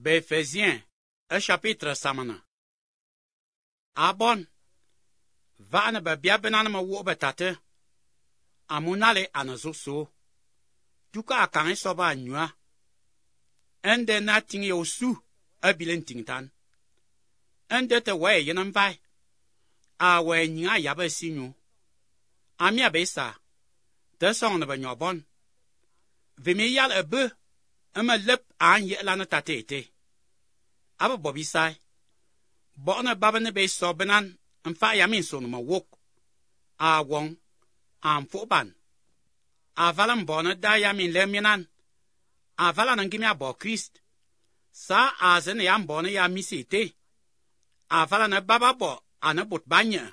Ephésiens, un chapitre samana. Abon, va'ana ba bia benana ma wo betate. Amunale anazoso. Duka akange soba anyua. Ende na tingi osu, abilen tingtan. Ende te wae yenam vai. A wae nyinga yaba sinyo. Amia besa. Te song na ba nyobon. Vime yal ebe. Ama lep aan ye lana tate ete. Aba bobi sai. Bona babane be sobenan. Mfa yamin sonu ma wok. A wong. Am foban. A valan bona da yamin lemyanan. A valan angimi abo Christ. Sa azen yam bona ya misi ete. A valan baba bo anabot banya.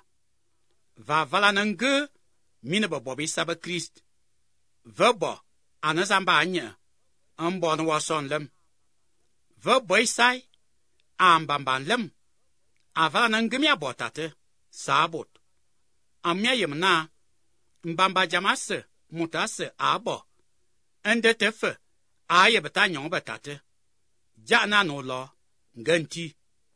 Va valan ange. Mine ba bobi saba Christ. Vebo anazamba anya. Ambon wason lem. Ve boy sai. Ambamban lem. Avala nangemi abotate. Sabot. Amya yemna. Mbamba jamase. Mutase abo. Ende tefe. Aye beta nyon betate. Jana no lo. Ngenti.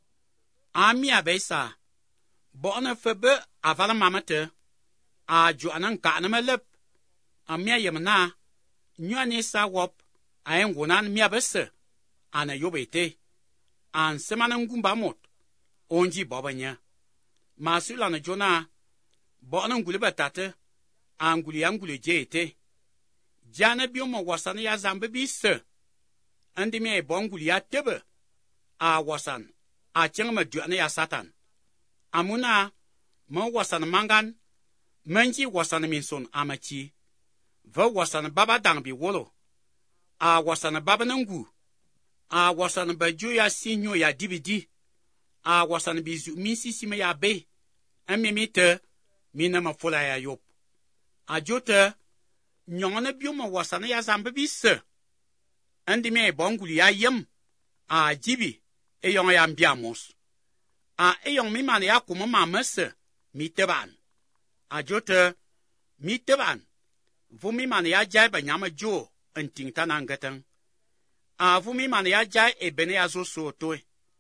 Amya besa. Bona febe avala mamate. A juanan ka anamelep. Amya yemna. Nyane sa wop. Ayen gunan miya bese. Ana yobete. An semanan gumba mot. Onji bobanya. Masu lana jona. Bona ngule batate. An guli angule jete. Jana bioma wasan ya zambe bise. Andi miya bonguli ya tebe. A wasan. A chengma duane ya satan. Amuna. Ma wasan mangan. Menji wasan minson amachi. Va wasan baba dangbi wolo. A wasan baba nangu. A wasan baju ya sinyo ya dibidi. A wasan bizu misi sime ya be. Emimite. Mina mafola ya yop. A jote. Nyongane bioma wasan ya zambe bise. Andi me bonguli ya yem. A jibi. Eyong ya mbiamos. A eyong mi mane ya kuma mamese. Mi teban. A jote. Mi teban. Vumi mane ya jai ba nyama jo. Enting tanangatang. A vumi man ya jai ebene ya zo so toy.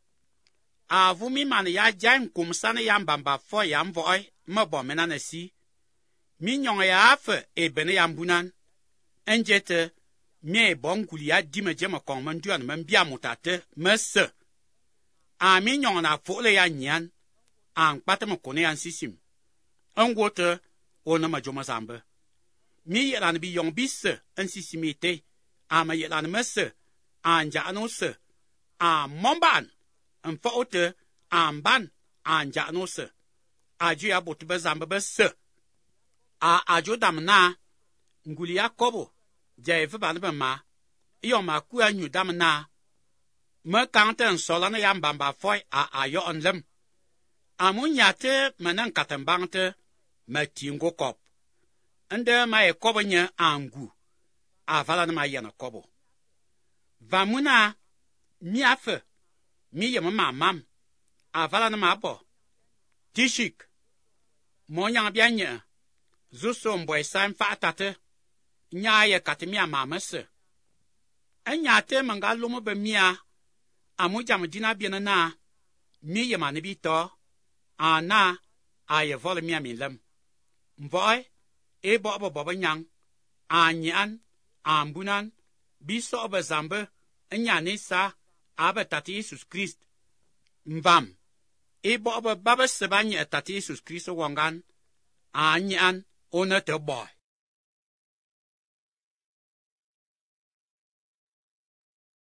A vumi man ya jai nkumsane ya mbamba fo ya mvoi mabo menana si. Mi nyong ya afe ebene ya mbunan. Enjete mie bonguli ya dime jema kong manduan mbia mutate mese. A mi nyong na fole ya nyan. A nkpate mkone ya nsisim. Ngote ona majoma zambe. Mi yelan bi yong bise nsisimite. Ama yelan mese. Anja anose. A momban. Mfa ote. Amban. Anja anose. Aju ya botu bezambe bese. A aju damna. Nguli ya kobo. Jaive banbe ma. Iyo ma kuya nyu damna. Me kante nsolane ya mbamba foy a ayo onlem. Amunyate menen katembangte. Me tingo kop. Nde ma e kobo nye angu. Avala ma yena kobo. Vamuna. Mi afe. Mi yema mamam. Avala na mabo. Tishik. Monyang bianye. Zuso mboy sa mfa atate. Nyaye katemia mamese. Enyate mangalumo be mia. Amujam dina biena na. Mi yema nibito. Ana. Aye vole mia minlem. Mvoy. E bobo nyang. Anyan. Ambunan. Biso obe zambe. Nyane sa. Abe tati Jesus Christ. Mvam. E bobo baba sebanye tati Jesus Christ wangan. Anyan. One te boy.